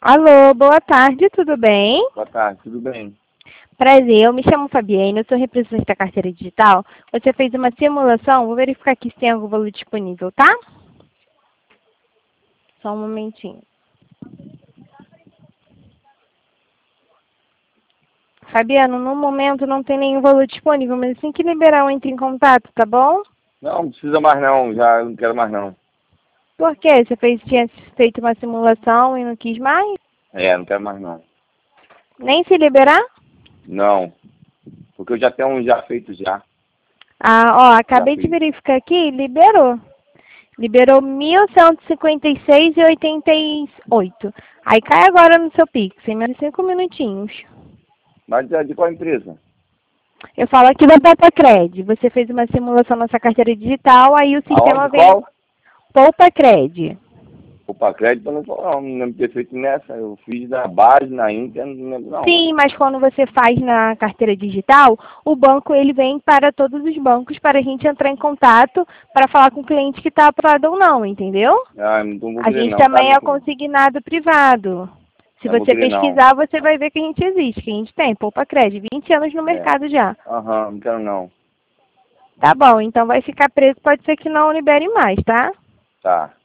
Alô, boa tarde, tudo bem? Boa tarde, tudo bem? Prazer, eu me chamo Fabienne, eu sou representante da carteira digital. Você fez uma simulação, vou verificar aqui se tem algum valor disponível, tá? Só um momentinho. Fabiano, no momento não tem nenhum valor disponível, mas assim que liberar eu entro em contato, tá bom? Não precisa mais não, já não quero mais não. Por quê? Tinha feito uma simulação e não quis mais? Não quero mais não. Nem se liberar? Não, porque eu já tenho um já feito já. Ah, ó, acabei de verificar aqui, liberou. Liberou 1.156,88. Aí cai agora no seu Pix, em menos de 5 minutinhos. Mas de qual empresa? Eu falo aqui da PoupaCred. Você fez uma simulação na nossa carteira digital, aí o sistema Aonde, vem... qual? PoupaCred. Opa, crédito eu não lembro de ter feito nessa. Eu fiz na base, na Inter, não lembro não. Sim, mas quando você faz na carteira digital, o banco ele vem para todos os bancos para a gente entrar em contato para falar com o cliente que está aprovado ou não, entendeu? Não vou A querer gente não, tá, também meu é filho? consignado privado. Se Não vou você querer não. pesquisar, você vai ver que a gente existe, que a gente tem, PoupaCred, 20 anos no mercado já. Não quero não. Tá bom, então vai ficar preso, pode ser que não libere mais, tá? Tá.